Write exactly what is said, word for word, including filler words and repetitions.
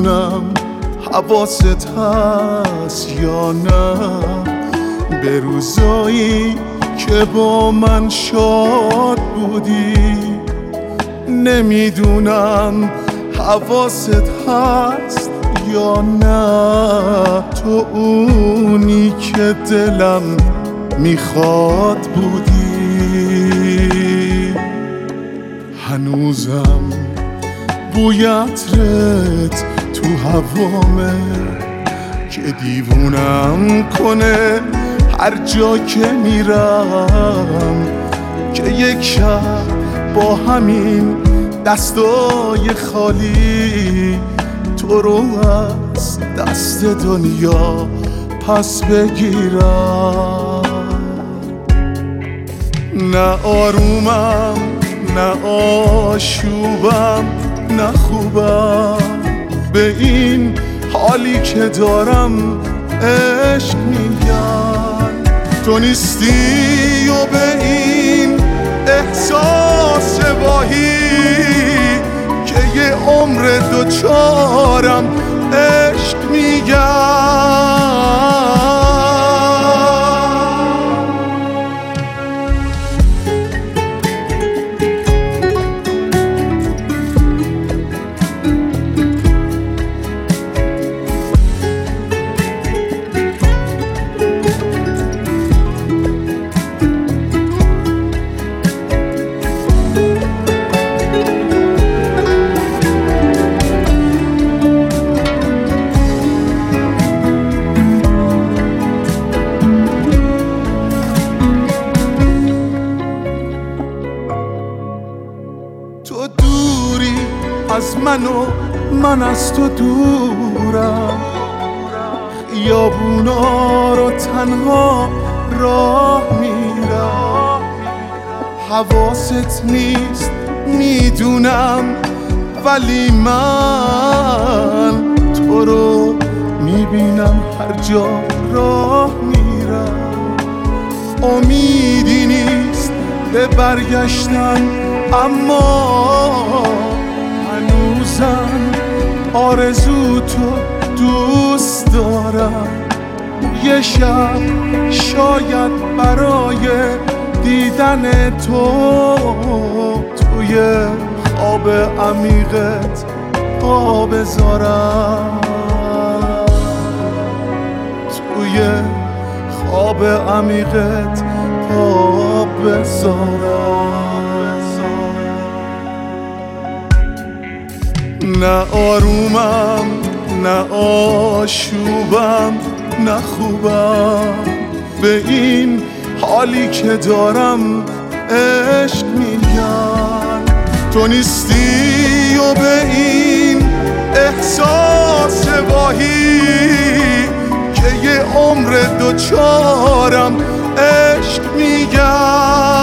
نمیدونم حواست هست یا نه به روزایی که با من شاد بودی. نمیدونم حواست هست یا نه تو اونی که دلم میخواد بودی. هنوزم بوی عطرت تو هوامه که دیوونم کنه هر جا که میرم، که یک شب با همین دستای خالی تو رو از دست دنیا پس بگیرم. نه آرومم نه آشوبم نه خوبم، به این حالی که دارم عشق میگن. تو نیستی و به این احساس واهی که یه عمر دوچارم عشق میگن. تو دوری از من و من از تو دورم، خیابونا رو تنها راه میرم. حواست نیست میدونم، ولی من تو رو میبینم هر جا راه میرم. امیدی نیست به برگشتن، اما هنوزم آرزو تو دوست دارم. یه شب شاید برای دیدن تو توی خواب عمیقت پا بذارم، توی خواب عمیقت پا بذارم. نه آرومم نه آشوبم نه خوبم، به این حالی که دارم عشق میگن. تو نیستی و به این احساس واهی که یه عمر دوچارم عشق میگن.